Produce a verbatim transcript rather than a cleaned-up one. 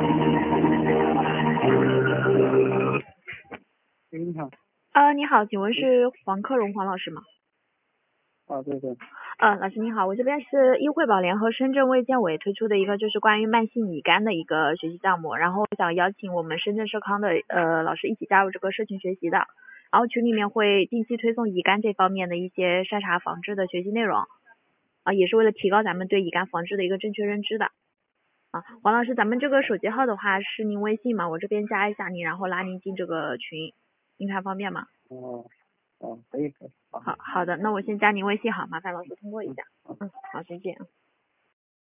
喂，你好。 呃，你好，请问是黄克荣黄老师吗？ 啊，对对。 呃，老师你好，我这边是医惠保联合深圳卫健委推出的一个就是关于慢性乙肝的一个学习项目，然后想邀请我们深圳社康的呃老师一起加入这个社群学习的，然后群里面会定期推送乙肝这方面的一些筛查防治的学习内容，啊，也是为了提高咱们对乙肝防治的一个正确认知的。啊，黄老师，咱们这个手机号的话是您微信吗？我这边加一下您，然后拉您进这个群，您看方便吗？ 哦哦，可以可以。 好好的，那我先加您微信好，麻烦老师通过一下。嗯，好，再见。